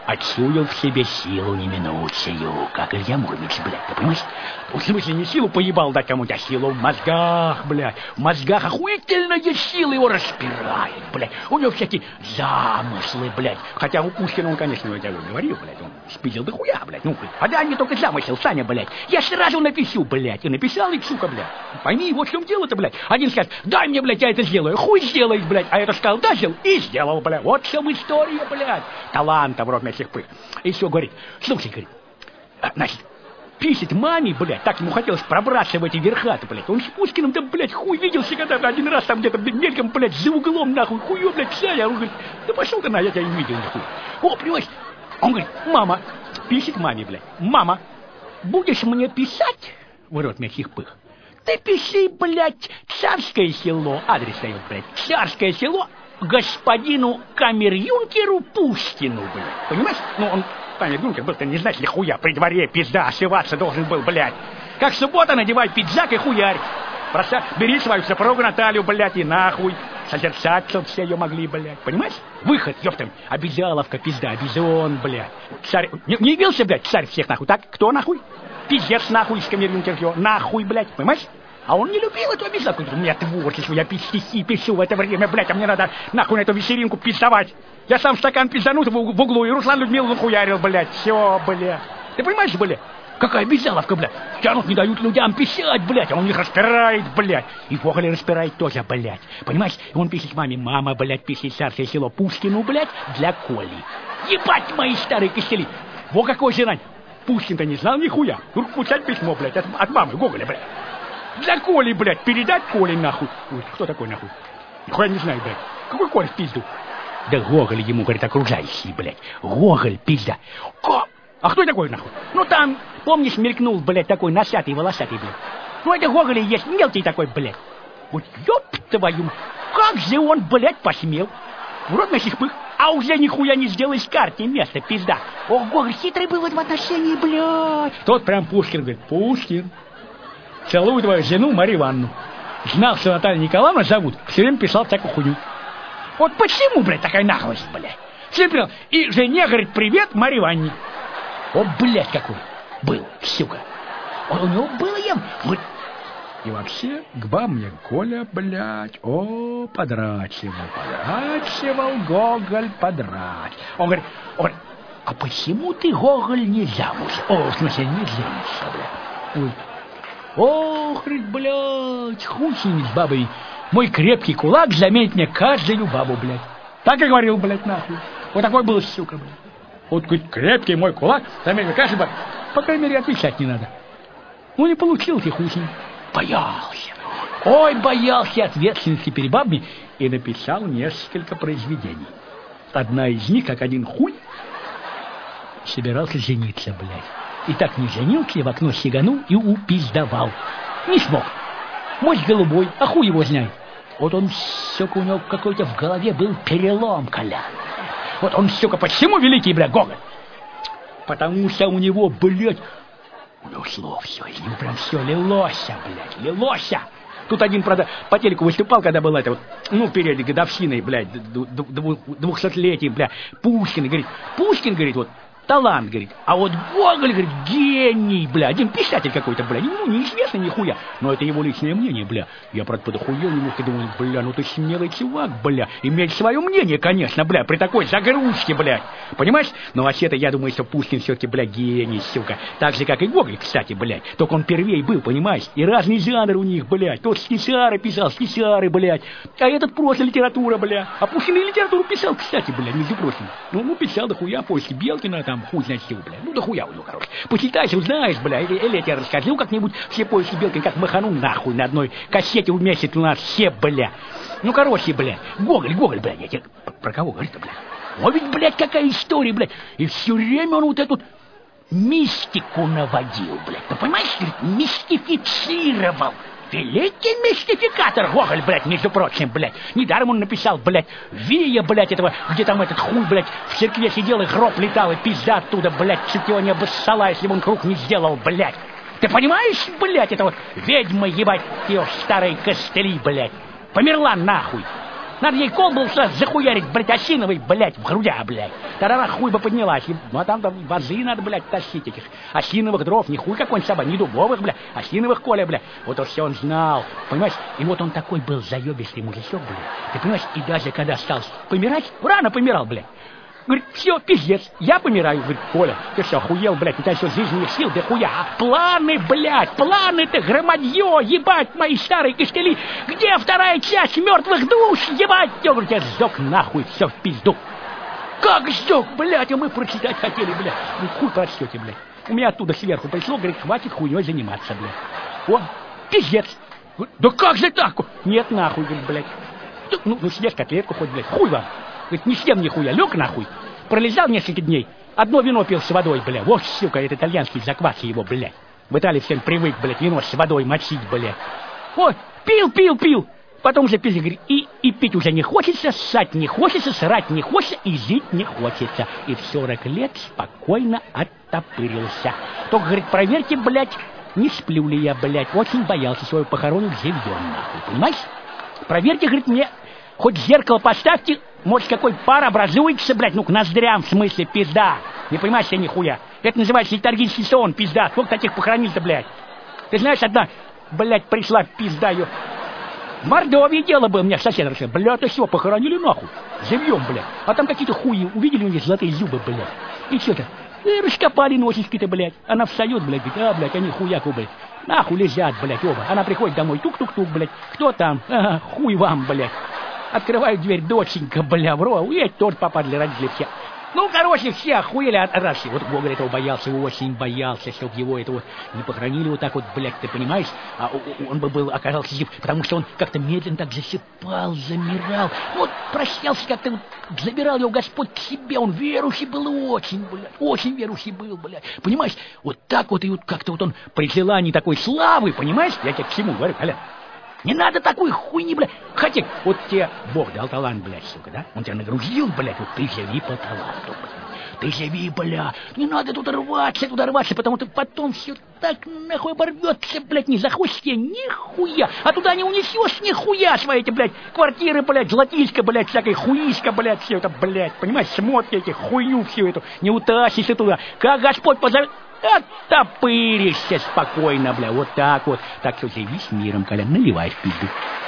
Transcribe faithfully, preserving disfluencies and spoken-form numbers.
Отчуял в себе силу неминучую, как Илья Муромец, блядь, ты понимаешь? В смысле, не силу поебал дать кому-то, а силу в мозгах, блядь. В мозгах охуительная сила его распирает, блядь. У него всякие замыслы, блядь. Хотя у Пушкина он, конечно, я тебе говорил, блядь, он спиздил до хуя, блядь. Ну, а да, не только замысел, Саня, блядь. Я сразу напишу, блядь, и написал, и сука, блядь. Пойми, вот в чем дело-то, блядь. Один скажет, дай мне, блядь, я это сделаю. Хуй сделает, блядь. А это сказал, да, сделал, и сделал, блядь. Вот в чем история, блядь. Таланта в рот мясных пых. И все, говорит, слушай, говорит, значит, писать маме, блядь, так ему хотелось пробраться в эти верха-то, блядь. Он с Пушкиным, да, блядь, хуй виделся когда-то один раз там где-то мельком, блядь, за углом, нахуй, хуё, блядь, Саня. Он говорит, да пошел ты на, я тебя не видел, нахуй. О, понимаешь, он говорит, мама, писать маме, блядь, мама, будешь мне писать, в рот мясных пых, ты пиши, блядь, Царское село, адрес дает, блядь, Царское село, господину камер-юнкеру Пушкину, блядь. Понимаешь? Ну, он, камер-юнкер был-то, не знаешь ли, хуя, при дворе пизда, ошиваться должен был, блядь. Как суббота надевай пиджак и хуярь. Просто бери свою супругу Наталью, блядь, и нахуй. Созерцаться все ее могли, блядь. Понимаешь? Выход, ёптам. Обязаловка, пизда, обезон, блядь. Царь, не, не явился, блядь, царь всех, нахуй. Так, кто, нахуй? Пиздец, нахуй, из камер-юнкер, нахуй, блядь. Понимаешь? А он не любил эту обезьянку. У меня творчество, я стихи пишу в это время, блядь, а мне надо нахуй на эту вечеринку пиздовать. Я сам стакан пизданут в, в углу, и Руслан Людмиловну хуярил, блядь. Все, блядь. Ты понимаешь, блядь? Какая обезьяновка, блядь. Тянут, не дают людям писать, блядь, а он их распирает, блядь. И Гоголя распирает тоже, блядь. Понимаешь? И он пишет маме, мама, блядь, пишет Царское село Пушкину, блядь, для Коли. Ебать мои старые костели. Во какой жирань. Пушкин-то не знал нихуя. Тут получать письмо, блядь, от, от мамы Гоголя, блядь. Для Коли, блядь, передать Коле, нахуй. Ой, кто такой, нахуй? Нихуя не знаю, блядь. Какой Коля в пизду? Да Гоголь ему, говорит, окружающий, блядь. Гоголь, пизда. Ко... А кто такой, нахуй? Ну, там, помнишь, мелькнул, блядь, такой носатый, волосатый, блядь. Ну, это Гоголь и есть мелкий такой, блядь. Вот ёб твою... Как же он, блядь, посмел? В рот на сих пых. А уже нихуя не сделаешь карте место, пизда. Ох, Гоголь хитрый был в этом отношении, блядь. Тот прям Пушкин, говорит, Пушкин. Целую твою жену Марию Ивановну. Знал, что Наталью Николаевну зовут, все время писал всякую хуйню. Вот почему, блядь, такая наглость, блядь? Все время и жене говорит, привет, Марии Ивановне. О, блядь, какой был, сука. Он, у него было ем. Вот. И вообще, к баб мне Коля, блядь, о, подрачивал, подрачивал, Гоголь, подрачивал. Он говорит, он говорит, а почему ты, Гоголь, не замуж? О, в смысле, не женишься, блядь. Ой. Ох, блядь, хуй с ними с бабой. Мой крепкий кулак заменит мне каждую бабу, блядь. Так и говорил, блядь, нахуй. Вот такой был, сука, блядь. Вот крепкий мой кулак заменит мне каждую бабу. По крайней мере, отвечать не надо. Ну, не получился, хуй с ним. Боялся. Ой, боялся ответственности перед бабами. И написал несколько произведений. Одна из них, как один хуй, собирался жениться, блядь. И так не женился, в окно сиганул и упиздовал. Не смог. Мощь голубой, а хуй его знает. Вот он, сука, у него какой-то в голове был перелом, коля. Вот он, сука, почему великий, блядь, Гоголь? Потому что у него, блядь, у него слов все, из него прям все лилося, блядь, лилося. Тут один, правда, по телеку выступал, когда была это вот, ну, перед годовщиной, блядь, двухсотлетием, блядь, Пушкин, говорит, Пушкин, говорит, вот, талант, говорит. А вот Гоголь, говорит, гений, бля. Один писатель какой-то, бля. Ну, неизвестный нихуя. Но это его личное мнение, бля. Я, правда, подохуел немножко, думаю, бля, ну ты смелый чувак, бля. Иметь свое мнение, конечно, бля, при такой загрузке, бля. Понимаешь? Но вообще-то я думаю, что Пушкин все-таки, бля, гений, сука. Так же, как и Гоголь, кстати, блядь. Только он первей был, понимаешь? И разный жанр у них, блядь. Тот стихары писал, стихары, блядь. А этот просто литература, бля. А Пушкин и литературу писал, кстати, блядь, между прочим. Ну, ну писал, да хуя, после Белкина, там, хуй знает чего, бля. Ну, да хуя у него, короче. Почитайся, узнаешь, бля. Или, или я тебе расскажу как-нибудь все поиски Белкина, как махану нахуй на одной кассете в месяц у нас все, бля. Ну, короче, бля. Гоголь, Гоголь, бля. Я тебе... Про кого говорит-то, бля? О, ведь, блядь, какая история, блядь. И все время он вот эту мистику наводил, блядь. Ты понимаешь, говорит, мистифицировал. Великий мистификатор Гоголь, блядь, между прочим, блядь. Недаром он написал, блядь, Вия, блядь, этого, где там этот хуй, блядь, в церкве сидел и гроб летал, и пизда оттуда, блядь, чуть его не обоссала, если бы он круг не сделал, блядь. Ты понимаешь, блядь, это вот ведьма, ебать, ее старые костыли, блядь. Померла нахуй. Надо ей кол был сразу захуярить, блядь, осиновый, блядь, в грудя, блядь. Тогда она хуй бы поднялась. Ну, а там, там вазы надо, блядь, тащить этих осиновых дров. Не хуй какой-нибудь собак, не дубовых, блядь, осиновых, Коля, блядь. Вот все он знал, понимаешь? И вот он такой был заебистый мужичок, блядь. Ты понимаешь, и даже когда стал помирать, рано помирал, блядь. Говорит, все, пиздец, я помираю. Говорит, Коля, ты что, охуел, блядь, у тебя все жизненных сил, да хуя. А планы, блядь, планы-то, громадье, ебать, мои старые костыли. Где вторая часть мертвых душ, ебать? Я говорю, тебя сдох нахуй, все в пизду. Как сдох, блядь, а мы прочитать хотели, блядь. Говорит, хуй прочтете, блядь. У меня оттуда сверху пришло, говорит, хватит хуйней заниматься, блядь. О, пиздец. Говорит, да как же так? Нет, нахуй, говорит, блядь. Ну, ну съешь котлетку хоть, блядь, хуй вам. Говорит, не съем нихуя, лег нахуй. Пролежал несколько дней. Одно вино пил с водой, бля. Вот, сука, это итальянский заквас его, блядь. В Италии всем привык, блядь, вино с водой мочить, блядь. Ой, пил, пил, пил. Потом уже пил, говорит, и, и пить уже не хочется, ссать не хочется, срать не хочется, и жить не хочется. И в сорок лет спокойно оттопырился. Только, говорит, проверьте, блядь, не сплю ли я, блядь. Очень боялся свою похоронить живьем, нахуй, понимаешь? Проверьте, говорит, мне, хоть зеркало поставьте, может, какой пар образуется, блядь, ну, к ноздрям, в смысле, пизда. Не понимаешь, я нихуя. Это называется летаргический сон, пизда. Сколько таких похоронил-то, блядь? Ты знаешь, одна, блядь, пришла в пизда ее. В Мордовии дело было, меня сосед рассказал. Блядь, ты все, похоронили нахуй. Живьем, блядь. А там какие-то хуи, увидели у них золотые зубы, блядь. И что-то, и раскопали носички-то, блядь. Она встает, блядь, говорит, а, блядь, они хуяку, блядь. Нахуй лежат, блядь, оба. Она приходит домой, тук-тук-тук, блядь. Кто там? Ага, хуй вам, блядь. Открываю дверь, доченька, бля, вро, и эти тоже попадали родители все. Ну, короче, все охуели от России. Вот Гоголь этого боялся, очень боялся, чтоб его это вот не похоронили вот так вот, блядь, ты понимаешь? А он бы был, оказался жив, потому что он как-то медленно так засыпал, замирал. Вот прощался как-то, вот, забирал его Господь к себе. Он верующий был очень, блядь, очень верующий был, блядь. Понимаешь? Вот так вот и вот как-то вот он при желании такой славы, понимаешь? Я тебе к чему говорю, Коля? Не надо такой хуйни, блядь. Хотя, вот тебе Бог дал талант, блядь, сука, да? Он тебя нагрузил, блядь, вот ты живи по таланту, блядь. Ты живи, бля. Не надо тут рваться, туда рваться, потому что потом все так нахуй оборвется, блядь, не захочешь тебе нихуя. А туда не унесешь нихуя свои эти, блядь, квартиры, блядь, золотишко, блядь, всякой хуишка, блядь, все это, блядь, понимаешь, смотки эти, хуйню всю эту, не утащишь туда. Как Господь позовет... Оттопыришься спокойно, бля, вот так вот. Так что живи с миром, Коля, наливай в пизду.